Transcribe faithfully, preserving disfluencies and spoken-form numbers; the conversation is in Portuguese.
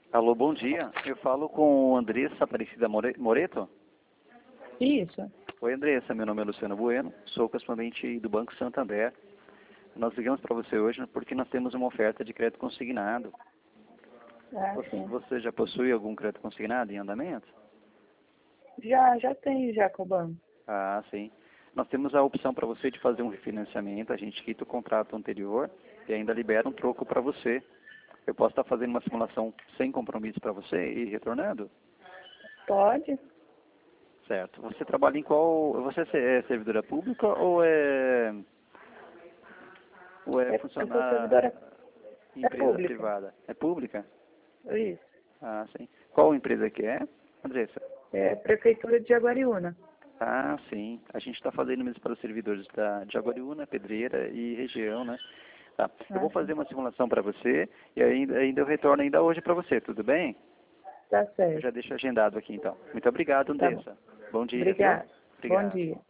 Alô, bom dia. Eu falo com Andressa Aparecida More- Moreto? Isso. Oi, Andressa. Meu nome é Luciano Bueno. Sou correspondente do Banco Santander. Nós ligamos para você hoje porque nós temos uma oferta de crédito consignado. Ah, Você sim. você já possui algum crédito consignado em andamento? Já, já tenho já com o banco. Ah, sim. Nós temos a opção para você de fazer um refinanciamento. A gente quita o contrato anterior e ainda libera um troco para você. Eu posso estar fazendo uma simulação sem compromisso para você e retornando? Pode? Certo. Você trabalha em qual... Você é servidora pública ou é... Ou é É, eu sou funcionar servidora em é empresa pública. privada? É pública? Isso. Ah, sim. Qual empresa que é, Andressa? É Prefeitura de Jaguariúna. Ah, sim. A gente está fazendo mesmo para os servidores da de Jaguariúna, Pedreira e região, né? Tá. Eu Ah, vou sim. fazer uma simulação para você e ainda, ainda eu retorno ainda hoje para você, tudo bem? Tá Eu já certo. deixo agendado aqui então. Muito obrigado, Tá bom. Andressa. Bom dia, viu? Obrigada. Bom Obrigado. dia.